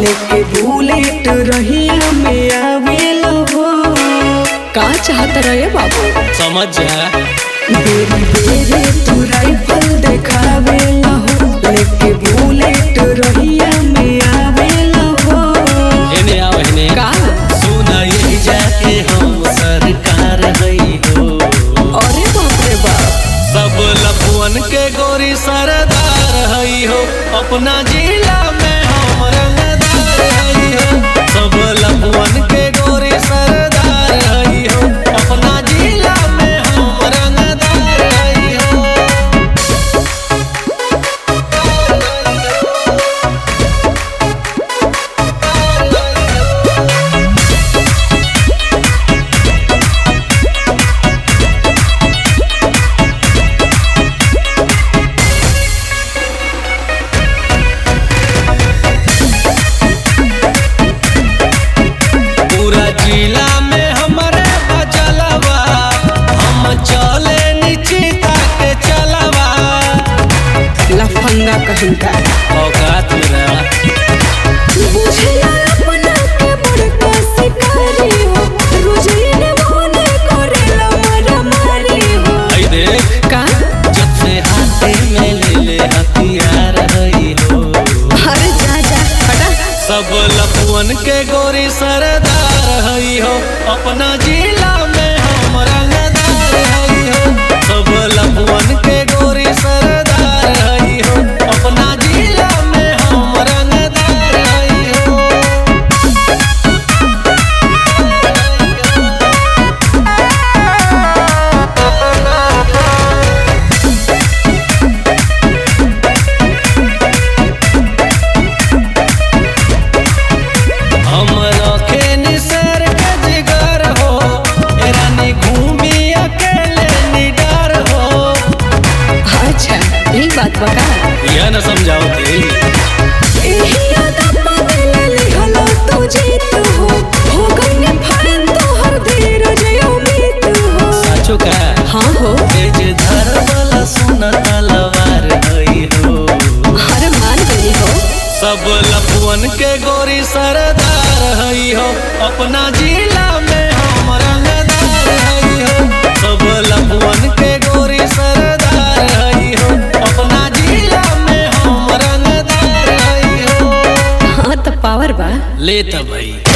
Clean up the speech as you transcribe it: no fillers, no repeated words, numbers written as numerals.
लेके बुलेट रहिया में आवेला हो। का चाहत रहे बाबू समझ जा। बेरी बेरी तू राइफल देखावेला हो, लेके बुलेट रहिया में आवेला हो। हेने आओ हेने का सुना यही जाके हम सरकार हई हो। अरे बाप रे बाप सब लफुअन के गोरी सरदार हई हो, अपना जिला में हम रंगदार हई हो। सब लफुअन के गोरी सरदार हई हो, अपना जिला में हम रंगदार हई हो। पूरा जिला में हमारे बचलवा, हम चले नीचे तक चलवा। लफंगा कहीं का औकात में रहा बुझला अपना के बड़का शिकारी हो, रोजे ने मोने करेला मारा मारी हो। हई देख का जब से हाथे में ले ले हथियार हई हो। अरे जा जा हटा सब लफुअन के गोरी सरदार हई हो, अपना जिला में हम रंगदार हई हो। सब लफुअन के गोरी सरदार हई हो, अपना जिला में हम रंगदार हई हो। हम रखे निसर के जिगर हो, ए रानी घूमी अकेले निडर हो। अच्छा यही बात बका यह न समझाओ थी एही यादा पावेले लिहलो तू जीत हो गईने फरन तोहर धीरज उम्मीद हो। साचो का हाँ हो तेज धर वाला सुन तलवार हई हो। अरे मान गई हो सब लफुअन के गोरी सरदार हई हो, अपना जिला में हम रंगदार हई हो। सब लफुअन के गोरी सरदार हई हो, अपना जिला में हम रंगदार हई हो। हाँ तो पावर बा ले तब भाई